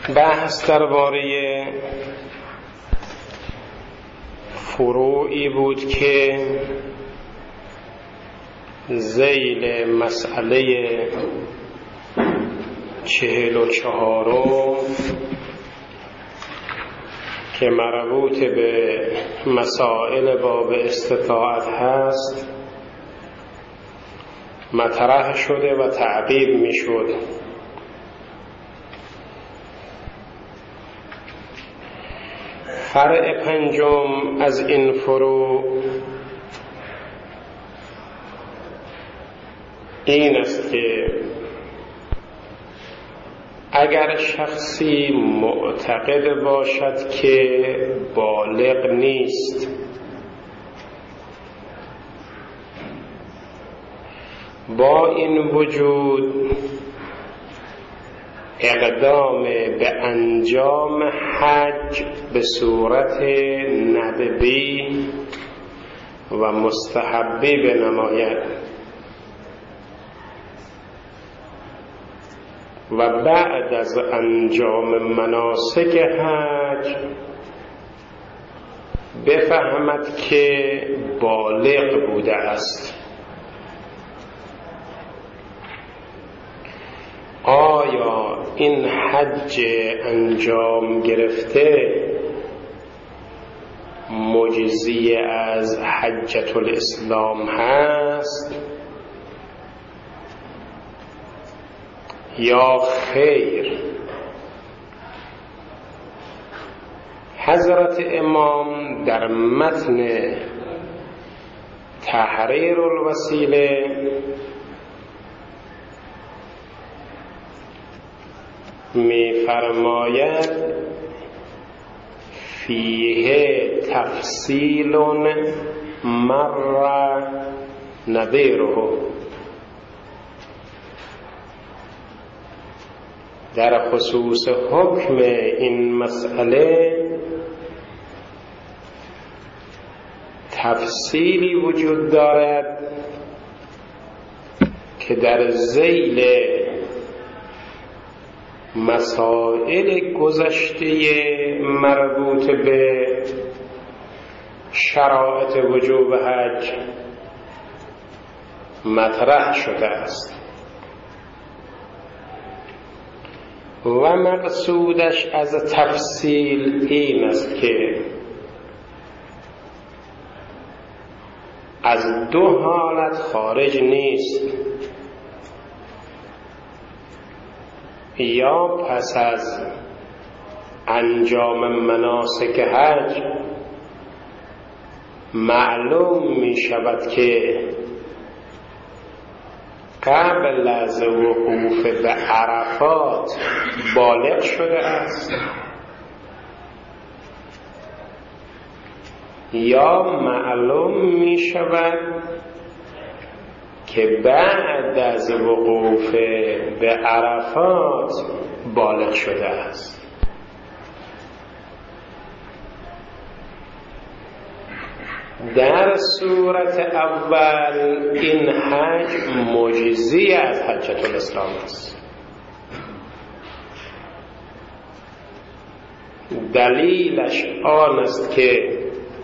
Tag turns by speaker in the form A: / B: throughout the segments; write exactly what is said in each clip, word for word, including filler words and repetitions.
A: بحث درباره فروعی بود که ذیل مسئله چهل و چهارم که مربوط به مسائل باب استطاعت هست مطرح شده و تعقیب می شد. فرع پنجم از این فروع این است که اگر شخصی معتقد باشد که بالغ نیست، با این وجود اقدام به انجام حج به صورت ندبی و مستحبی بنماید و بعد از انجام مناسک حج بفهمد که بالغ بوده است، آیا این حج انجام گرفته مجزی از حجة الاسلام هست یا خیر؟ حضرت امام در متن تحریر الوسیله می فرماید فیه تفصیل مر نظیره، در خصوص حکم این مسئله تفصیلی وجود دارد که در ذیل مسائل گذشته مربوط به شرایط وجوب حج مطرح شده است و مقصودش از تفصیل این است که از دو حالت خارج نیست: یا پس از انجام مناسک حج معلوم می شود که قبل از وقوف به عرفات بالغ شده است، یا معلوم می شود که بعد از وقوف به عرفات بالغ شده است. در صورت اول این حج مجزی از حجة الاسلام است. دلیلش آن است که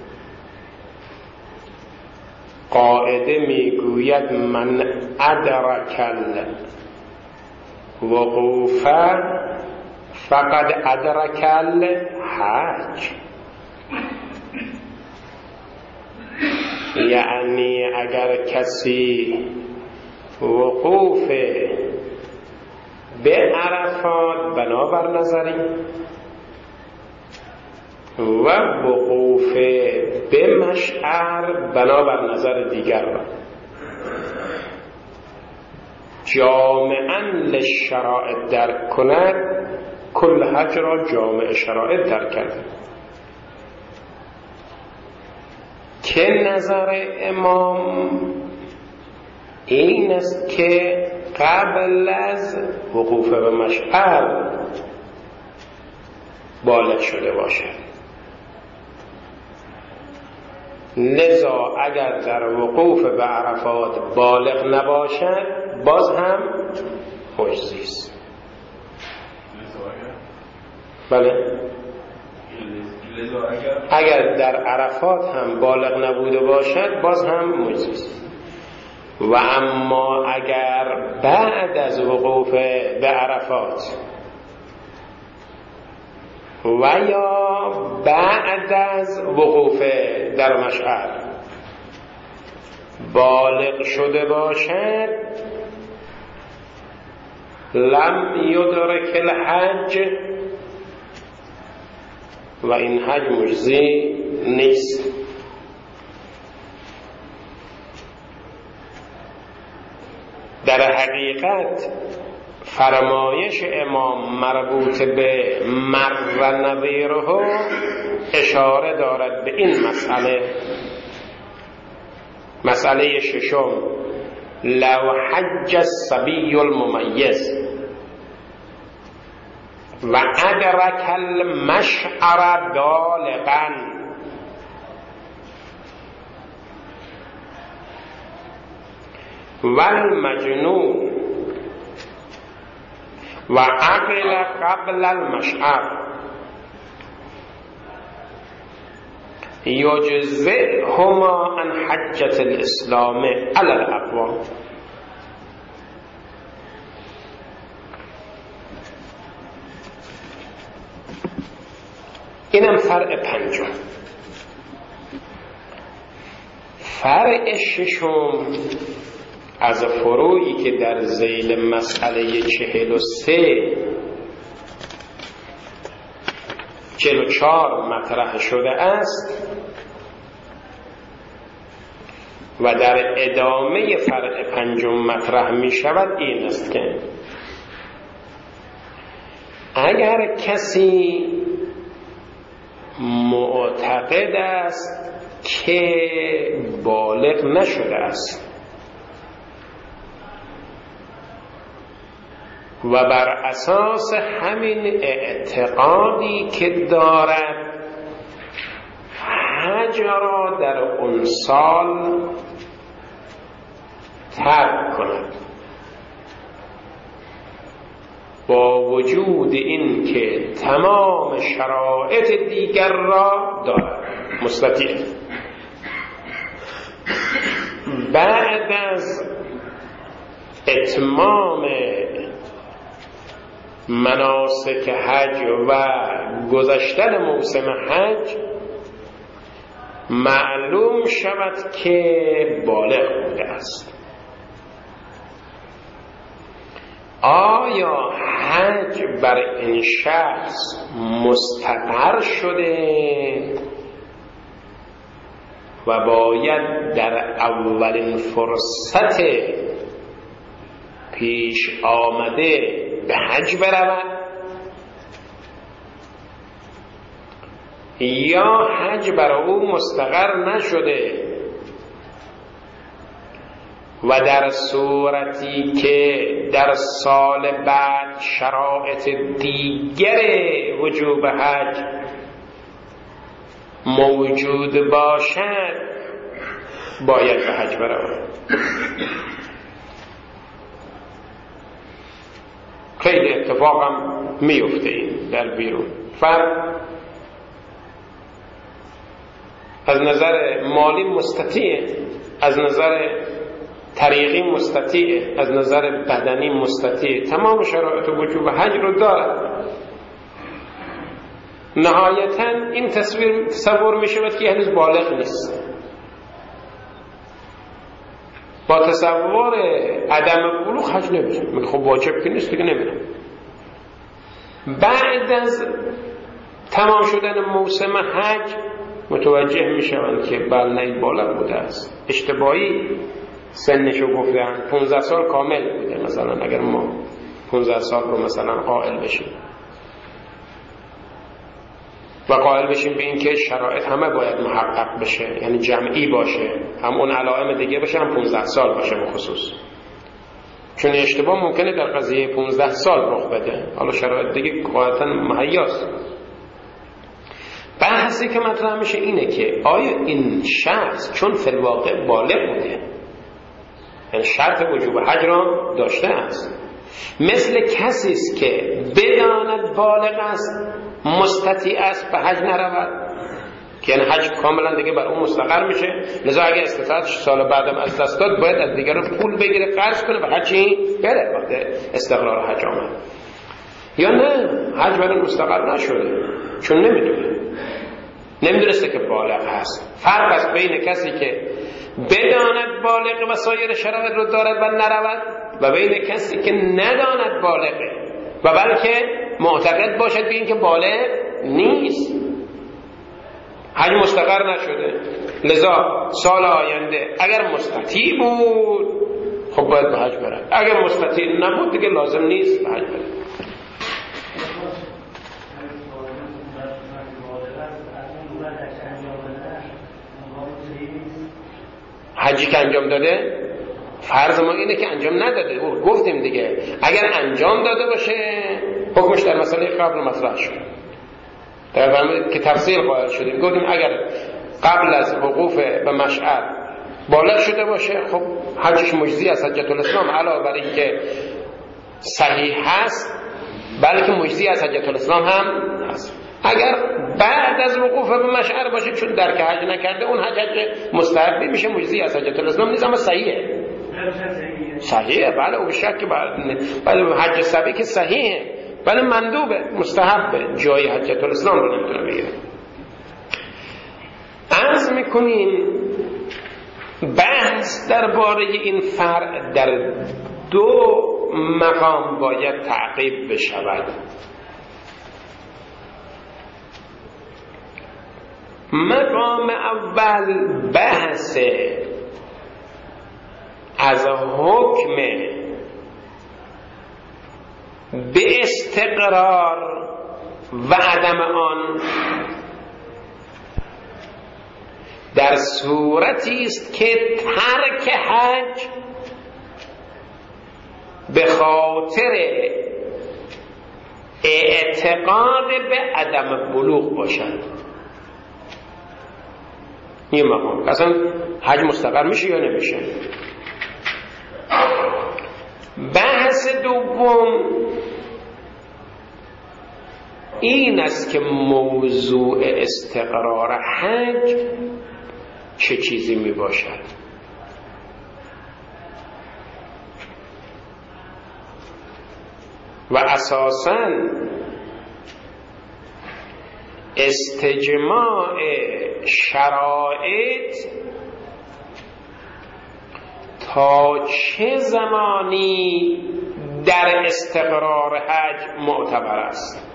A: قاعده میگوید من ادرک الوقوف فقد ادرک الحج، یعنی اگر کسی وقوف به عرفات بنابر نظری و وقوف به مشعر بنابر نظر دیگر جامعاً للشرائط درک کند، کل حج را جامع شرائط درک کرد. که نظر امام این است که قبل از وقوف به مشعر بالغ شده باشد. لذا اگر در وقوف به عرفات بالغ نباشد باز هم مجزی است. بله، اگر در عرفات هم بالغ نبوده باشد باز هم مجزی. و اما اگر بعد از وقوف به عرفات و یا بعد از وقوف در مشعر بالغ شده باشد، لم یدرک الحج، و این حج مجزی نیست. در حقیقت فرمایش امام مربوط به مر نظیره اشاره دارد به این مسئله. مسئله ششم، لو حج الصبی الممیز و ادرک المشعر بالغا والمجنون و عقل قبل المشعر یجزئهما عن حجة الاسلام علی الاقوام. اینم فرع پنجم. فرع ششم از فروعی که در ذیل مسئله چهل و سه چهل و چهار مطرح شده است و در ادامه فرع پنجم مطرح می شود این است که اگر کسی معتقد است که بالغ نشده است و بر اساس همین اعتقادی که دارد حج را در اون سال ترک کند، با وجود این که تمام شرایط دیگر را دارد، مستطیع بعد از اتمام مناسک حج و گذشتن موسم حج معلوم شود که بالغ بوده است. آیا حج بر این شخص مستقر شده و باید در اولین فرصت پیش آمده به حج برود، یا حج برای او مستقر نشده و در صورتی که در سال بعد شرایط دیگر وجوب حج موجود باشد باید به حج برود. خیلی اتفاقم میفته این در بیرون. فرد از نظر مالی مستطیع، از نظر طریقی مستطیع، از نظر بدنی مستطیع، تمام شرایط وجوب حج رو دارد. نهایتا این تصویر تصور می شود که هنوز بالغ نیست. با تصور عدم بلوغ حج نمیشه، میگه خب واجب که نیست دیگه نمیرم. بعد از تمام شدن موسم حج متوجه میشوند که بله بالغ بوده است. اشتباهی سنشو گفتن پانزده سال کامل بوده، مثلا اگر ما پانزده سال رو مثلا قائل بشیم و قائل بشیم به این که شرایط همه باید محقق بشه، یعنی جمعی باشه، هم اون علائم دیگه باشه، هم پانزده سال باشه بخصوص، چون اشتباه ممکنه در قضیه پانزده سال رخ بده، حالا شرایط دیگه قاعدتاً مهیاست. بحثی که مطرح میشه اینه که آیا این شخص چون فی الواقع بالغ بوده، یعنی شرط وجوب حج را داشته است، مثل کسی است که بداند بالغ است مستطیع است به حج نرود، که یعنی حج کاملا دیگه بر اون مستقر میشه، لذا اگه استطاعت سال بعدم از دست داد باید از دیگران پول بگیره قرض کنه و حجی بره وقت استقرار حج آمد. یا نه حج برای مستقر نشده چون نمیدونه، نمیدونسته که بالغ هست. فرق است بین کسی که بداند بالغ و سایر شرایط رو دارد و نرود و بین کسی که نداند بالغه و بلکه معتقد باشد به این که بالغ نیست، حج مستقر نشده، لذا سال آینده اگر مستطیع بود خب باید به حج برد، اگر مستطیع نبود دیگه لازم نیست به حج برد. حجی که انجام داده فرض ما اینه که انجام نداده، او گفتیم دیگه اگر انجام داده باشه حکمش در مسئله قبل مطرح شد، در فرمودید که تفصیل قائل شدیم، گفتیم اگر قبل از وقوف به مشعر بالغ شده باشه خب حجش مجزی از حجت الاسلام، علاوه بر این که صحیح هست بلکه مجزی از حجت الاسلام هم هست. اگر بعد از وقوف به مشعر باشه چون درک حج نکرده اون حج مستحبی میشه، مجزی از حجت الاسلام نیست اما صحیحه. صحیحه بله، او شک بله، حج سبی که صحیحه بله، مندوبه مستحبه، جای حجت الاسلام رو نمیتونه بگیره. عرض میکنیم بحث درباره این فرع در دو مقام باید تعقیب بشود. مقام اول بحث از حکم به استقرار و عدم آن در صورتی است که ترک حج به خاطر اعتقاد به عدم بلوغ باشد. این مقام اصلا حج مستقر میشه یا نمیشه. بحث دوم این است که موضوع استقرار حج چه چیزی می باشد. و اساساً استجماع شرایط تا چه زمانی در استقرار حج معتبر است.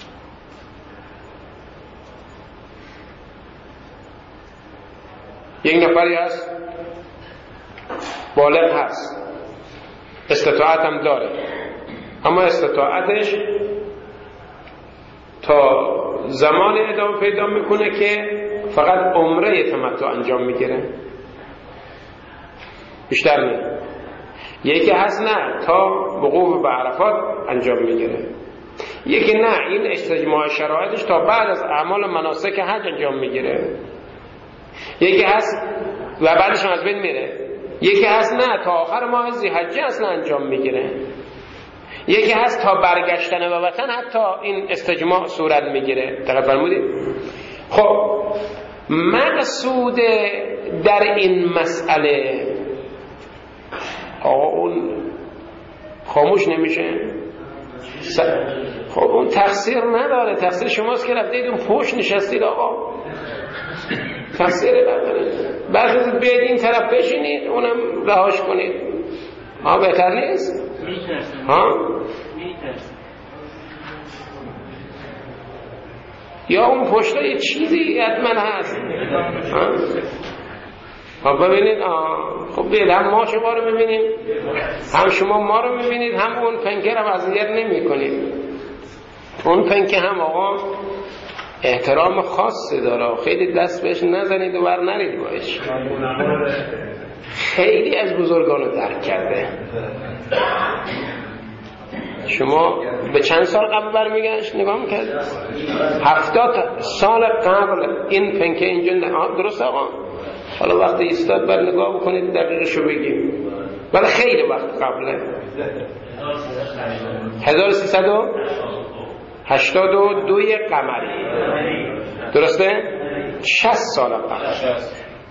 A: یک نفری هست بالغ هست استطاعت هم داره اما استطاعتش تا زمان ادامه پیدا میکنه که فقط عمره تمتع انجام میگیره، بیشتر نه. یکی هست نه تا وقوف به عرفات انجام میگیره، یکی نه این استجماع شرایطش تا بعد از اعمال مناسک حج انجام میگیره، یکی هست و بعدش از بین میره، یکی هست نه تا آخر ماه ذی‌حجه اصلا انجام میگیره، یکی هست تا برگشتن به وطن حتی این استجماع صورت میگیره. دقیق فرمودید؟ خب مقصود در این مسئله آقا اون خاموش نمیشه؟ خب اون تقصیر نداره، تقصیر شماست که رفتید اون پشت نشستید آقا، تقصیر نداره. بعد بیاید این طرف بشینید اونم رهاش کنید، ها بهتر نیست؟ ها؟ یا اون پشتا یه چیزی حتما هست. خب ببینید خب بیل هم ما شما رو ببینیم، هم شما ما رو ببینید، هم اون پنکه رو اذیت نمی کنید. اون پنکه هم آقا احترام خاصی داره، خیلی دست بهش نزنید و بر نرید باش، خیلی از بزرگان رو درک کرده. شما به چند سال قبل برمیگشت نگاه میکرد؟ هفتاد سال قبل این پنکه اینجا نه درست آقا؟ حالا وقت ایستاد بر نگاه بکنید دقیقشو بگیم، ولی خیلی وقت قبله. هزار و سیصد و هشتاد و دو قمری، درسته؟ شصت سال قبل.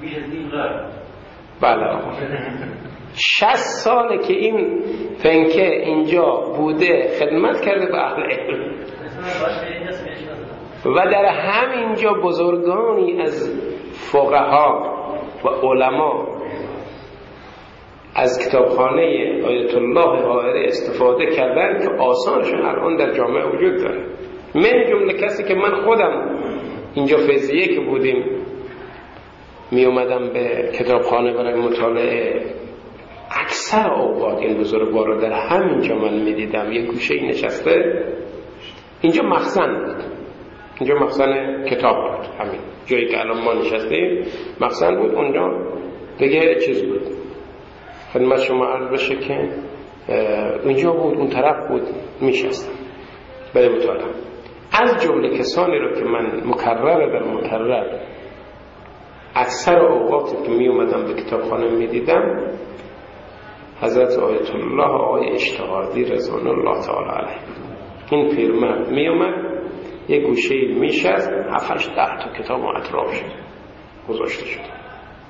A: بله، شصت ساله که این فنکه اینجا بوده، خدمت کرده به اهل علم و در همینجا بزرگانی از فقها و علما از کتابخانه آیت الله حائری استفاده کردن که آثارشون الان در جامعه وجود داره. من جمله کسی که من خودم اینجا فیضیه که بودیم می اومدم به کتابخانه برای مطالعه، اکثر اوقات این بزرگوار رو در همینجا من می دیدم. یک گوشه ای نشسته، اینجا مخزن بود، اینجا مخزن کتاب بود، همین جایی که الان ما نشستیم مخزن بود. اونجا دیگه چیز بود، خدمت شما عرض بشه که اینجا بود، اون طرف بود، میشستم برای مطالعه. از جمله کسانی رو که من مکرر در مکرر اکثر اوقات که می اومدم به کتابخانه می دیدم، حضرت آیت الله آقای اشتهادی رضوان الله تعالی علیه، این پیرمرد می اومد یک گوشه می شست، هفتش ده تا کتاب اطراف شد گذاشته شد.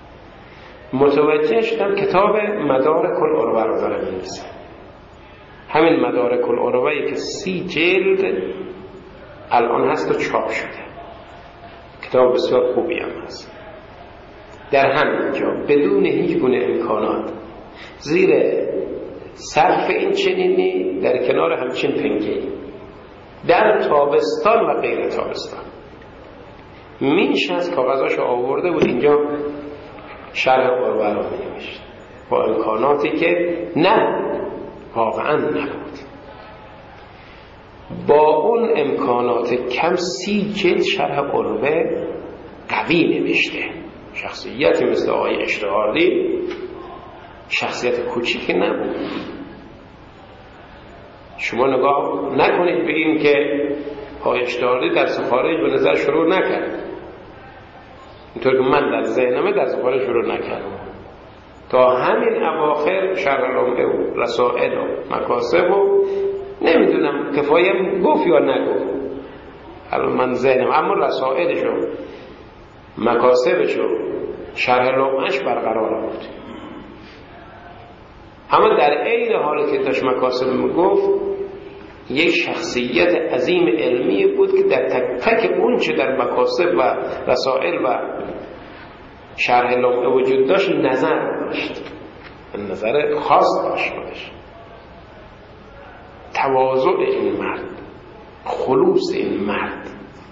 A: متوجه شدم کتاب مدارک العروه رو داره می نویسه. همین مدارک العروه‌ای که سی جلد الان هست و چاپ شده، کتاب بسیار خوبی هم هست. در همینجا بدون هیچ گونه امکانات، زیر سقف این چنینی، در کنار همچین پنکه‌ای، در تابستان و غیر تابستان میشه از کاغذاشو آورده بود اینجا شرح قربه رو می نوشت با امکاناتی که نه واقعا نبود. با اون امکانات کم سی جلد شرح قربه قوی نوشته. شخصیتی مثل آقای اشتهادی شخصیت کوچیکی نبود. شما نگاه نکنید بگیم که آقای اشتهادی درس خارج به نظر شروع نکرد، اینطور که من در ذهنمه درس خارج شروع نکردم. تا همین اواخر شرح لمعه و رسائل و مکاسب و نمیدونم کفایم گفت یا نگفت، الان من ذهنم، اما رسائلشو مکاسبشو شرح لمعهش برقرار بود. اما در عین حالی که داشت مکاسب میگفت، یک شخصیت عظیم علمی بود که در تک تک اون چه در مکاسب و رسائل و شرح لمعه وجود داشت نظر داشت، نظر خاص داشت خودش. تواضع این مرد، خلوص این مرد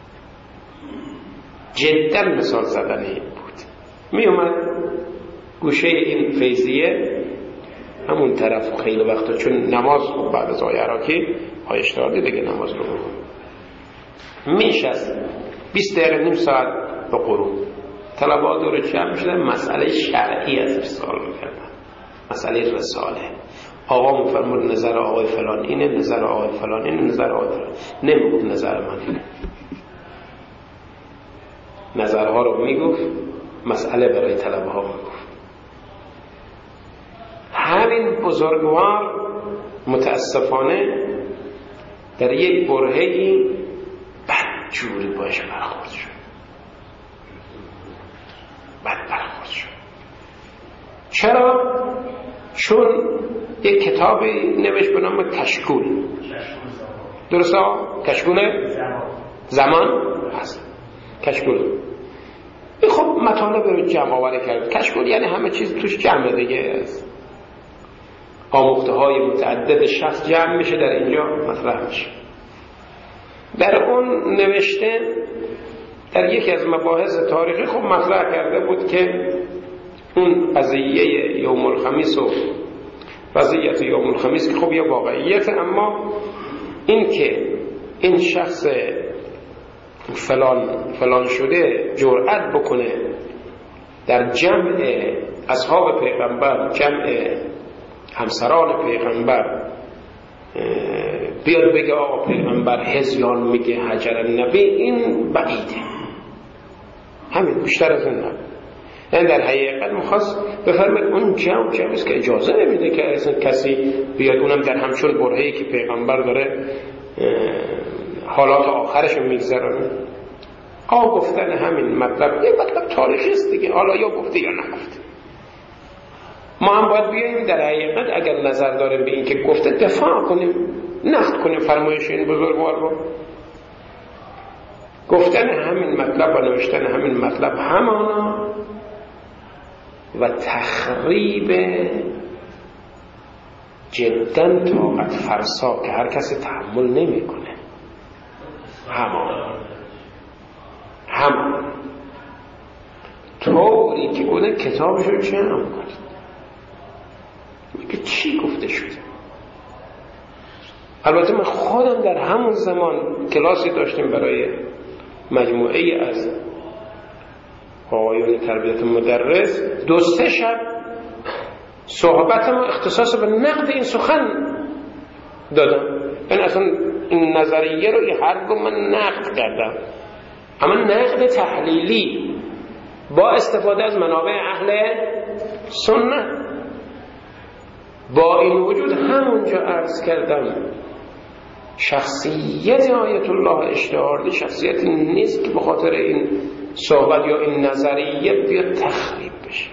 A: جدا مثال زدنی بود. می اومد گوشه این فیضیه همون طرف خیلی وقتا، چون نماز بعد از آیه عراقی های اشتهادی دیگه نماز رو میشست بیست دقیقه نیم ساعت به غروب طلبات دور جمع شدن، مسئله شرعی ازش سوال میکردن، مسئله رساله. آقا میفرمود نظر آقای فلان اینه، نظر آقای فلان اینه، نظر آقای فلان نمیگفت نظر من اینه، نظرها رو میگفت، مسئله برای طلبه ها میگفت. همین بزرگوار متاسفانه در یک برهه‌ای بد جوری باش برخورد شد، بد برخورد شد. چرا؟ چون یک کتابی نوشت به نام کشکول، درسته؟ کشکول زمان هست. کشکول خب مطالب رو جمع آوری کرد. کشکول یعنی همه چیز توش جمع دیگه است، آموخته های متعدد شخص جمع میشه در اینجا مطرح میشه. در اون نوشته در یکی از مباحث تاریخی خب مطرح کرده بود که اون قضیه یوم الخمیس و وضعیت یوم الخمیس که خب یه واقعیت، اما این که این شخص فلان فلان شده جرأت بکنه در جمع اصحاب پیغمبر، جمع همسران پیغمبر، بیاد بگه آقا پیغمبر هزیان میگه حجر النبی، این بعیده، همین بیشتر از این نبود. یعنی در حقیقت میخواست بفرماید اون جو جویست که اجازه نمیده که اصلا کسی بیاد، اونم در همچون برهه‌ای که پیغمبر داره حالات آخرش رو میگذرانه. آه گفتن همین مطلب یه مطلب تاریخی است دیگه، حالا یا گفته یا نگفته. ما هم باید بیاییم در حقیقت اگر نظر داریم به این که گفته دفاع کنیم، نقد کنیم فرمایش این بزرگوار رو. گفتن همین مطلب و نوشتن همین مطلب همانا و تخریب جدا طاقت فرسا که هر کسی تحمل نمی کنه همانا هم طوری که اونه کتابش رو جمع کنید میگه چی گفته شده. البته من خودم در همون زمان کلاسی داشتیم برای مجموعه ای از آقایون تربیت مدرس، دو سه شب صحبت ما اختصاص به نقد این سخن دادم. این اصلا این نظریه رو یه هر گم من نقد کردم، اما نقد تحلیلی با استفاده از منابع اهل سنت. با این وجود همونجا عرض کردم شخصیت آیت الله اشتهاردی شخصیتی نیست که به خاطر این صحبت یا این نظریه بیاد تخریب بشه.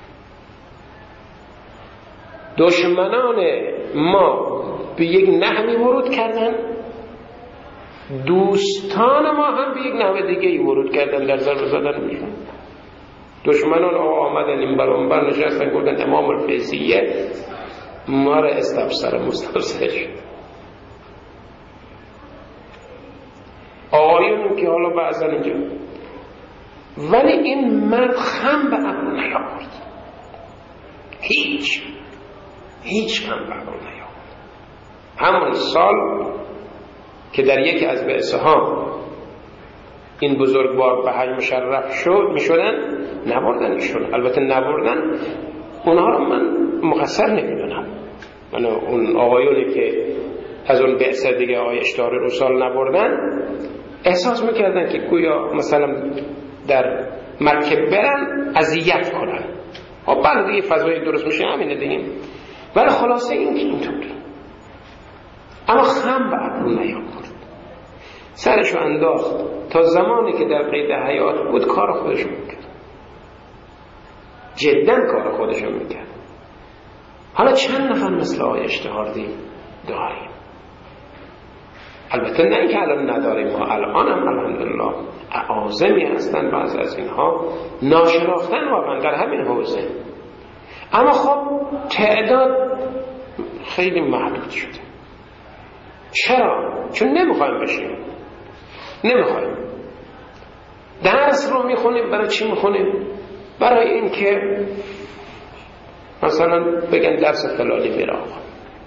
A: دشمنان ما به یک نحوی ورود کردن، دوستان ما هم به یک نحو دیگه ورود کردن در ضرب زدن میشون. دشمنان آقا آمدن این برانبر نشستن گفتن امام الفیضیه ما را استفسر مستفسر شد. آقایون که حالا بعضا اینجا، ولی این مرد خم به عقل نیاورد، هیچ هیچ خم به عقل نیاورد. همون سال که در یکی از بعثه ها این بزرگوار به حج مشرف شد می شدن، نبردن ایشون. البته نبردن اونها رو من مقصر نمیدونم، من اون آقایونی که از اون بعثه دیگه آقای اشتهار رسال نبردن احساس میکردن که گویا مثلا در مکه برن اذیت کنن. خب بعد دیگه فضای درست میشه همینه دیگه. ولی خلاصه این که اینطوری، اما خم به عقل نیاورد، سرشو انداخت تا زمانی که در قید حیات بود کار خودشو میکرد، جدا کار خودشو میکرد. حالا چند نفر مثل آقای اشتهاردی داریم؟ البته نه اینکه الان نداریم، ما الان هم الحمدلله اعاظمی هستن بعض از اینها ناشناختن واقعا در همین حوزه، اما خب تعداد خیلی محدود شده. چرا؟ چون نمیخوایم بشیم، نمیخوایم. درس رو میخونیم برای چی میخونیم؟ برای این که مثلا بگن درس فلانی میره آقا.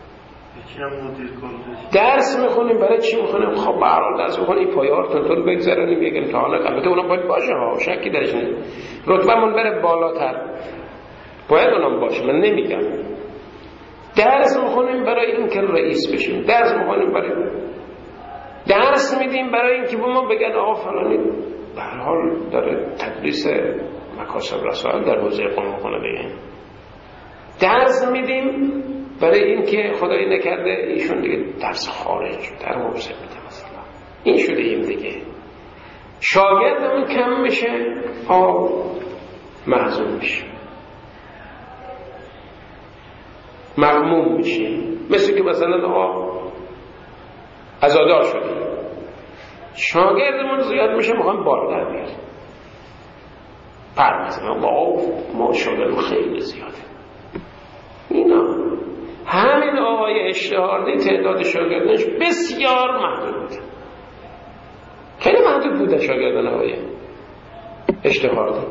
A: درس میخونیم برای چی میخونیم؟ خب به هر حال درس میخونیم پایه‌ها رو تونتون بگذرونیم یک امتحان. البته اونا باید باشه ها، شکی درش نیست، رتبه‌مون بره بالاتر، باید اونم باشه، من نمیگم. درس میخونیم برای این که رئیس بشیم، درس میخونیم برای درس میدیم برای این که به ما بگن آقا فلانی به هر حال داره تدریس مکاسب رسائل در حوزه قم میکنه دیگه. درس میدیم برای این که خدایی نکرده ایشون دیگه درس خارج در حوزه میده مثلا، این شده این دیگه. شاگردمون کم میشه، آه محزون میشه، مغموم میشه. مثل که مثلا آه عزادار شده، شاگردمون زیاد میشه میخوام بار در بیاد، پر مثلا ما ما شاگردمون خیلی زیاده. اینا همین آقای اشتهاردی تعداد شاگردانش بسیار محدود بود، خیلی محدود بوده شاگردان آقای اشتهاردی،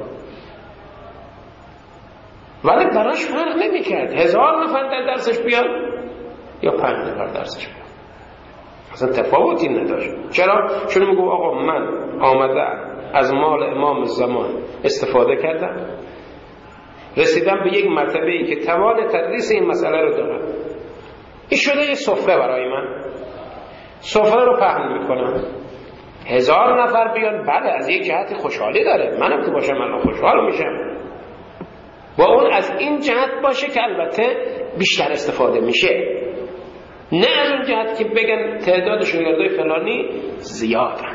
A: ولی براش فرق نمی کرد هزار نفر در درسش بیاد یا پنج نفر درسش بیاد، اصلا تفاوتی نداشت. چرا؟ چون میگو آقا من آمده از مال امام زمان استفاده کردم، رسیدم به یک مرتبه ای که توان تدریس این مسئله رو دارم، این شده یه سفره برای من، سفره رو پهن میکنم، هزار نفر بیان، بله از یک جهت خوشحالی داره، منم که باشم من خوشحال میشم، و اون از این جهت باشه که البته بیشتر استفاده میشه، نه از اون جهت که بگن تعداد شاگردای فلانی زیادن.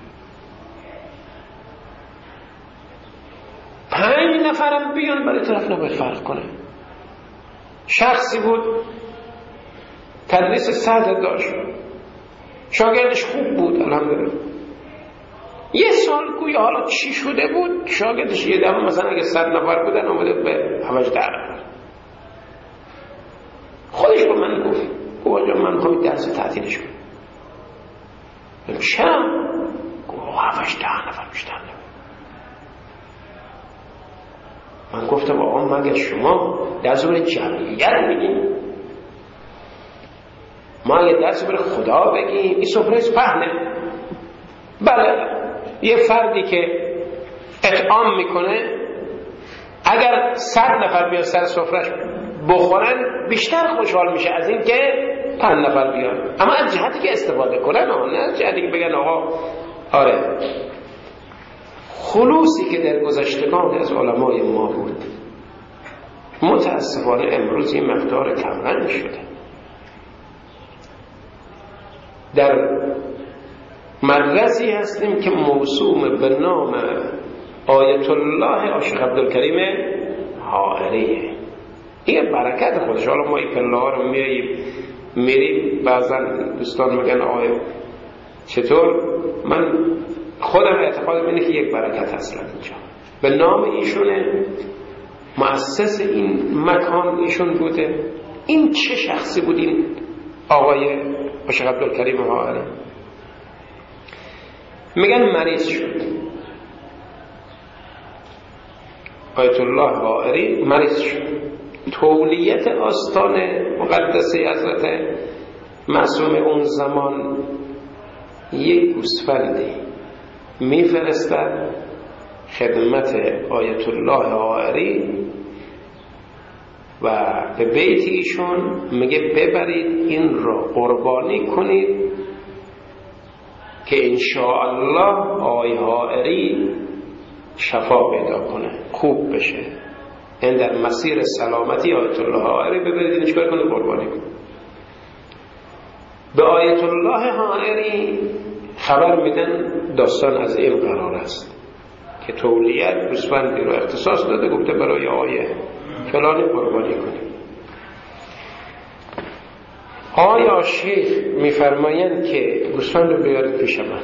A: پنج نفرم بیان برای طرف نباید فرق کنه. شخصی بود تدریس سطح داشت، شاگردش خوب بود الحمدلله، یه سال گویا حالا چی شده بود شاگردش یه دفعه مثلا اگه صد نفر بودن اومده به هفده نفر. خودش با من گفت گفت من میخوام درس تعطیلش کنم. چرا؟ گفت هفده نفر بیشتر نمید. من گفتم آقا مگر شما درس برای جمعیت میگیم؟ ما اگه درس برای خدا بگیم این سفره پهنه. بله یه فردی که اطعام میکنه اگر صد نفر بیان سر سفرش بخورن بیشتر خوشحال میشه از این که پنج نفر بیان، اما از جهتی که استفاده کنن، نه از جهتی که بگن آقا آره. خلوصی که در گذشتگان از علمای ما بود متاسفانه امروز این مقدار کمرنگ شده. در مدرسی هستیم که موسوم به نام آیت الله عاشق عبدالکریم حائریه. این برکت خودش. حالا ما این پله ها رو میاییم میریم، بعضا دوستان میگن آقای چطور؟ من خودم اعتقادم اینه که یک برکت اصلا اینجا به نام ایشونه، مؤسس این مکان ایشون بوده. این چه شخصی بود این آقای عاشق عبدالکریم حائری؟ میگن مریض شد آیت الله حائری، مریض شد. تولیت آستان مقدسه حضرت معصوم اون زمان یک گوسفندی میفرستد خدمت آیت الله حائری و به بیت ایشون میگه ببرید این را قربانی کنید که انشاءالله آقای حائری شفا پیدا کنه، خوب بشه. این در مسیر سلامتی آیت الله حائری ببرید این چکار کنه؟ قربانی کنه. به آیت الله حائری خبر میدن داستان از این قرار است که تولیت گوسفندی رو اختصاص داده، گفته برای آیه فلانی قربانی کنه. آیا شیخ میفرمایند که گوسفند رو بیارید پیش من،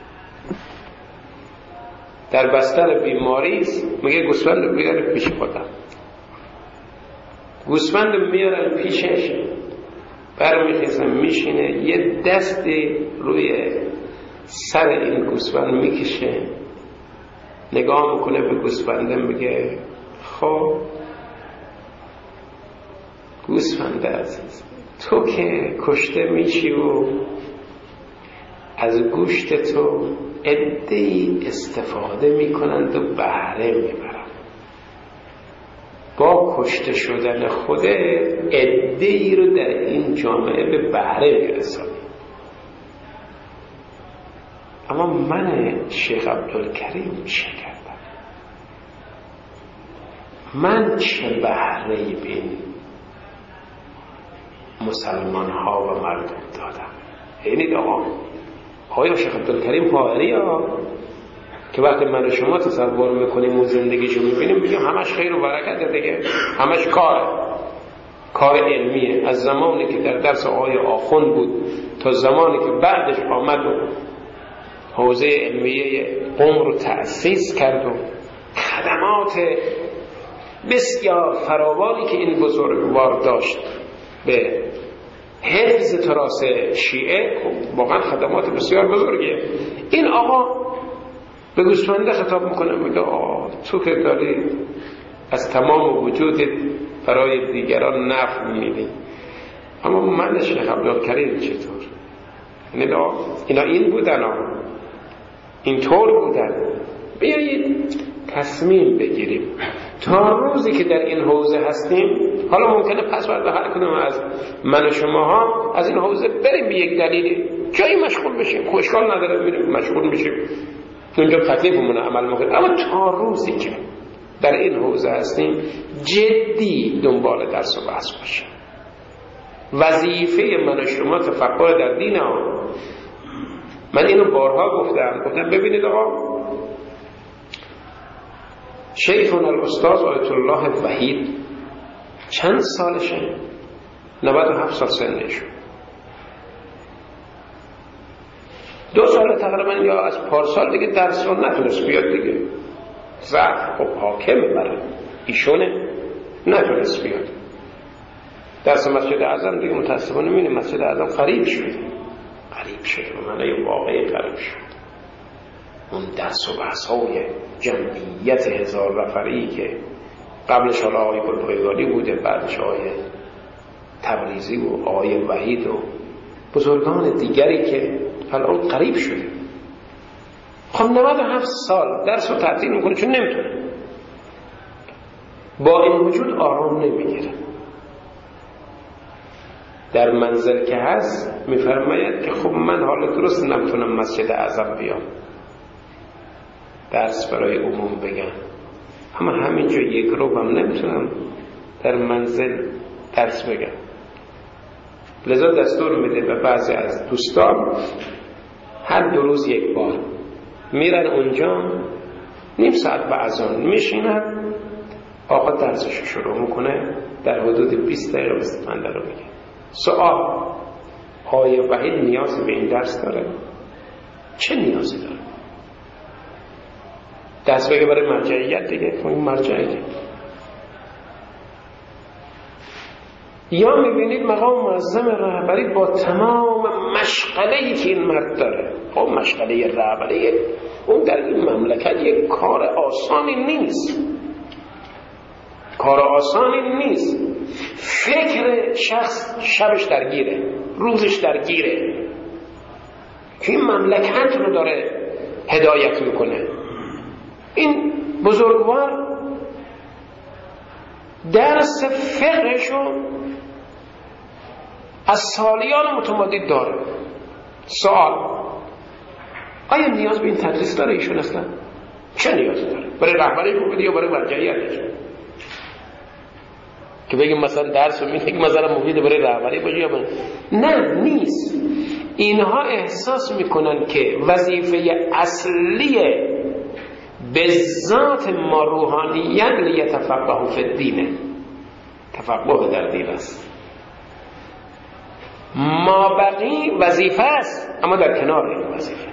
A: در بستر بیماری است، میگه گوسفند رو بیارید پیش خودم. گوسفند رو میارن پیشش، برمیخیزن میشینه، یه دستی روی سر این گوسفند میکشه، نگاه میکنه به گوسفنده میگه خب گوسفند عزیز، تو که کشته میشی و از گوشت تو عده‌ای استفاده میکنند و بهره میبرند، با کشته شدن خوده عده‌ای رو در این جامعه به بهره میرسانی. اما من شیخ عبدالکریم چه کردم؟ من چه بهره‌ای به این مسلمان ها و مردم دادم؟ اینید آقا آقای شیخ عبدالکریم حائری ها که وقتی من و شما تصور میکنیم و زندگیشو میبینیم میگیم همش خیر و برکت دیگه، همش کار کار علمیه. از زمانی که در درس آقای آخوند بود تا زمانی که بعدش آمد و حوزه علمیه قم رو تأسیس کرد و خدمات بسیار فراوانی که این بزرگوار داشت به حفظ تراث شیعه، خب واقعا خدمات بسیار بزرگیه. این آقا به گوسفنده خطاب میکنه، میگه آقا تو که داری از تمام وجودت برای دیگران نفع میدی، اما من شیخ عبدالکریم چطور؟ اینا اینا این بودن ها، اینطور بودن. بیایید تصمیم بگیریم تا روزی که در این حوزه هستیم. حالا ممکنه پس فردا هر کدوم از من و شماها از این حوزه بریم به یک دلیلی جایی مشغول بشیم، خوشحال نداره بریم مشغول بشیم اونجا تکلیفمون عمل میکنیم. اما تا روزی که در این حوزه هستیم جدی دنبال درس و بحث باشیم. وظیفه من و شما تفکر در دین ها. من اینو بارها گفتم گفتم ببینید آقا، شیخنا الاستاذ آیت الله وحید چند سالشه؟ نود و هفت سال سنشه. دو سال تقریبا یا از پارسال دیگه درس رو نتونست بیاد دیگه، ضعف خب حاکمه برای ایشونه، نتونست بیاد درس مسجد اعظم دیگه. متاسفانه میبینیم مسجد اعظم خریب شده، خریب شده به معنی واقعی خریب شد. اون درس و بحث های جمعیت هزار نفری که قبلش حالا آقای گلپایگانی بوده، بعدش آقای تبریزی و آقای وحید و بزرگان دیگری که الان قریب شده. خب نود و هفت سال درس رو تعطیل میکنه چون نمیتونه. با این وجود آرام نمیگیره. در منزل که هست میفرماید که خب من حالا درست نمیتونم مسجد اعظم بیام درس برای عموم بگم، اما همینجا یک رو هم نمیتونم در منزل درس بگم. لذا دستور میده به بعضی از دوستان هر دو روز یک بار میرن اونجا، نیم ساعت به اذان میشینن، آقا درسش شروع میکنه، در حدود بیست دقیقه بیست و پنج دقیقه میگه. سوال: آیا وحید نیازی به این درس داره؟ چه نیازی داره؟ درس بگه برای مرجعیت دیگه، این مرجعیت. یا میبینید مقام معظم رهبری با تمام مشغله‌ای که این مرد داره، خب مشغله رهبری اون در این مملکت یک کار آسانی نیست، کار آسانی نیست. فکر شخص شبش درگیره، روزش درگیره که این مملکت رو داره هدایت میکنه. این بزرگوار درس فقهشو از سالیان متمادی داره. سوال: آیا نیاز به این تدریس داره ایشون اصلا؟ چه نیازی داره؟ برای رهبری بوده یا برای مرجعیتش؟ که بگیم مثلا درس رو میگه مثلا مفید برای رهبری باشه یا برای... نه، نیست. اینها احساس میکنن که وظیفه اصلی به ذات ما روحانیت لیتفقهوا فی الدینه، تفقه در دین است. ما بقی وظیفه است، اما در کنار این وظیفه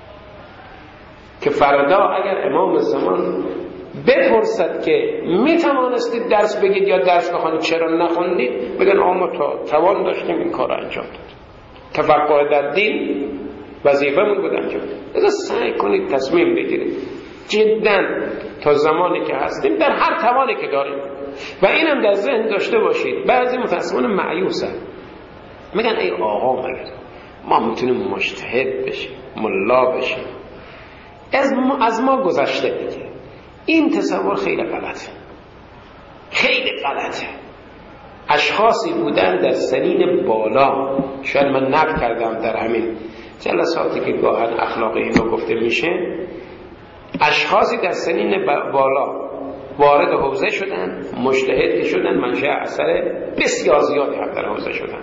A: که فردا اگر امام زمان بپرسد که می توانستید درس بگید یا درس بخوانید چرا نخوندید، بگن آقا ما تا توان داشتیم این کار انجام داد. تفقه در دین وظیفه مون بود انجام داد. لذا سعی کنید تصمیم بگیرید جدا تا زمانی که هستیم در هر توانی که داریم. و اینم در ذهن داشته باشید بعضی متاسفانه مایوسن، میگن ای آقا مگر ما میتونیم مجتهد بشیم، ملا بشیم، از ما, از ما گذشته دیگه. این تصور خیلی غلطه، خیلی غلطه. اشخاصی بودن در سنین بالا، شاید من نقل کردم در همین جلساتی که گاهن اخلاق اینو گفته میشه، اشخاصی در سنین بالا وارد حوزه شدن، مجتهد شدن، منشأ اثر بسیار زیادی هم در حوزه شدن.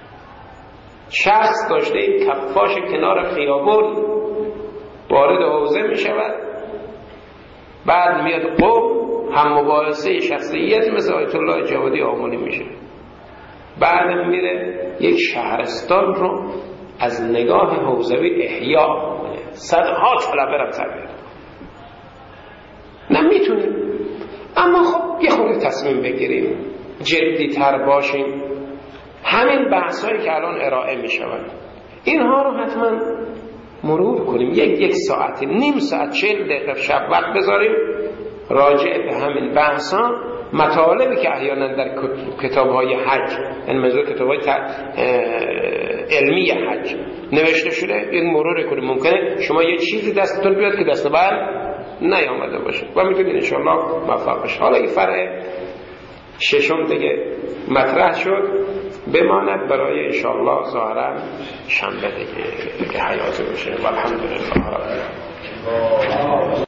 A: شخص داشته این کفاش کنار خیابون وارد حوزه می شود، بعد میاد قوم هم مباحثه شخصیت مثل آیت الله جوادی آمونی میشه، بعد میره یک شهرستان رو از نگاه حوزوی احیا کنه، صدها طلبه را تربیت. نمیتونیم، اما خب یه خورده تصمیم بگیریم، جدی تر باشیم. همین بحثایی که الان ارائه می شود اینها رو حتما مرور کنیم، یک یک ساعت، نیم ساعت، چهل دقیقه شب وقت بذاریم راجع به همین بحثا. مطالبی که احیانا در کتاب‌های حج، یعنی منظور کتاب‌های علمی حج نوشته شده، یک مرور کنیم. ممکنه شما یه چیزی دستتون بیاد که دست بر نیامده باشه و میتونید انشاءالله موفق بشید. حالا این فرع ششم دیگه مطرح شد، بماند برای انشاءالله ظاهرا شنبه دیگه که حیات بشه. والحمدلله رب العالمین.